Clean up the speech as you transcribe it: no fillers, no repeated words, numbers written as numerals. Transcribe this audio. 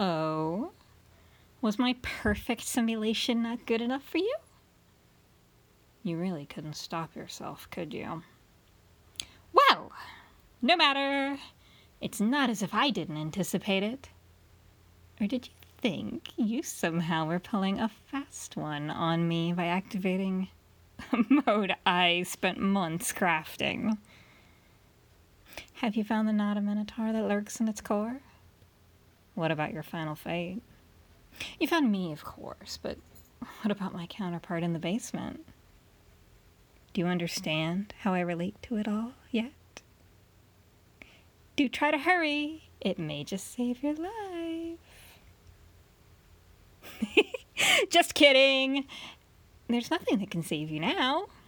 Oh? Was my perfect simulation not good enough for you? You really couldn't stop yourself, could you? Well, no matter. It's not as if I didn't anticipate it. Or did you think you somehow were pulling a fast one on me by activating a mode I spent months crafting? Have you found the Nada Minotaur that lurks in its core? What about your final fate? You found me, of course, but what about my counterpart in the basement? Do you understand how I relate to it all yet? Do try to hurry. It may just save your life. Just kidding. There's nothing that can save you now.